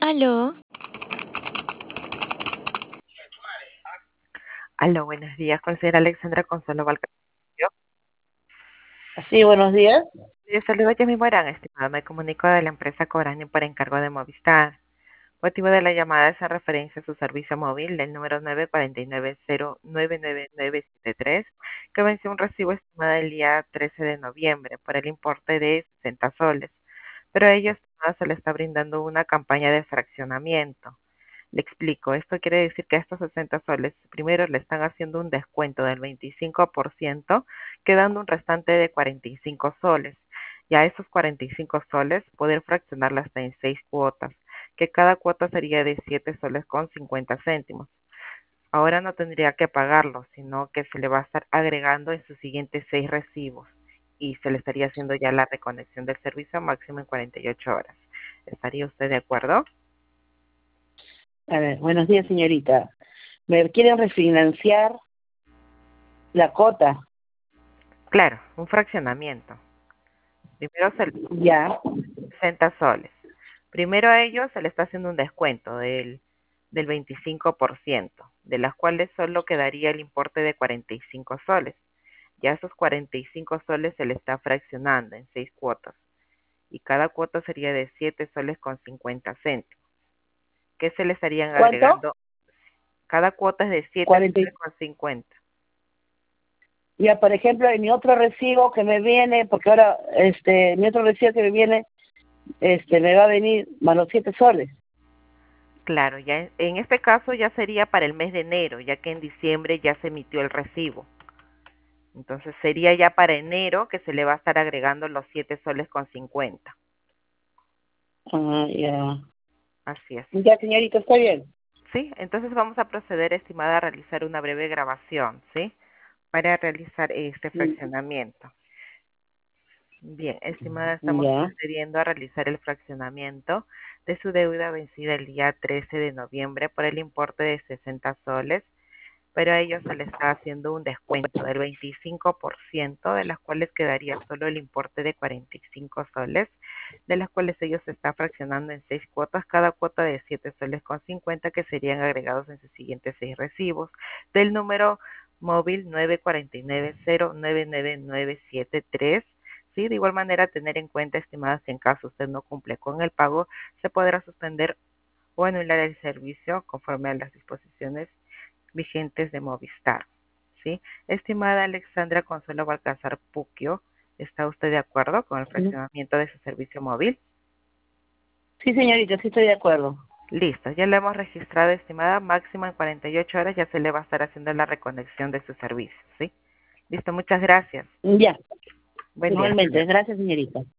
Aló, Aló, buenos días, con señora Alexandra Consuelo Valcarcel. Sí, buenos días. Yo saludo a mi Morán, estimado. Me comunico de la empresa Cobrani por encargo de Movistar. Motivo de la llamada es en referencia a su servicio móvil del número 949-099-973, que venció un recibo estimado el día 13 de noviembre por el importe de 60 soles. Pero a ello, estimado, se le está brindando una campaña de fraccionamiento. Le explico, esto quiere decir que a estos 60 soles primero le están haciendo un descuento del 25%, quedando un restante de 45 soles. Y a esos 45 soles poder fraccionarla hasta en 6 cuotas, que cada cuota sería de 7 soles con 50 céntimos. Ahora no tendría que pagarlo, sino que se le va a estar agregando en sus siguientes 6 recibos y se le estaría haciendo ya la reconexión del servicio máximo en 48 horas. ¿Estaría usted de acuerdo? A ver, buenos días, señorita. ¿Me quieren refinanciar la cota? Claro, un fraccionamiento. Primero se Ya. 60 soles. Primero a ellos se le está haciendo un descuento del 25%, de las cuales solo quedaría el importe de 45 soles. Ya esos 45 soles se le está fraccionando en 6 cuotas y cada cuota sería de 7 soles con 50 céntimos, que se le estarían ¿Cuánto? agregando, cada cuota es de 7 40. soles con 50. Ya, por ejemplo, en mi otro recibo que me viene, porque ahora, mi otro recibo que me viene, me va a venir más los 7 soles. Claro, ya en este caso ya sería para el mes de enero, ya que en diciembre ya se emitió el recibo. Entonces sería ya para enero que se le va a estar agregando los 7 soles con 50. Ah, ya. Así es. Ya, señorita, está bien. Sí, entonces vamos a proceder, estimada, a realizar una breve grabación, ¿sí? Para realizar este fraccionamiento. Bien, estimada, estamos Ya. procediendo a realizar el fraccionamiento de su deuda vencida el día 13 de noviembre por el importe de 60 soles, pero a ellos se le está haciendo un descuento del 25%, de las cuales quedaría solo el importe de 45 soles, de las cuales ellos se está fraccionando en 6 cuotas, cada cuota de 7 soles con 50, que serían agregados en sus siguientes 6 recibos, del número móvil 949-099-973. Sí, de igual manera, tener en cuenta, estimadas, que en caso usted no cumple con el pago, se podrá suspender o anular el servicio conforme a las disposiciones vigentes de Movistar. ¿Sí? Estimada Alexandra Consuelo Balcázar Puquio, ¿está usted de acuerdo con el fraccionamiento de su servicio móvil? Sí, señorita, sí estoy de acuerdo. Listo, ya lo hemos registrado, estimada, máximo en 48 horas ya se le va a estar haciendo la reconexión de su servicio, ¿sí? Listo, muchas gracias. Ya. Buen día, hasta Igualmente. luego. Gracias, señorita.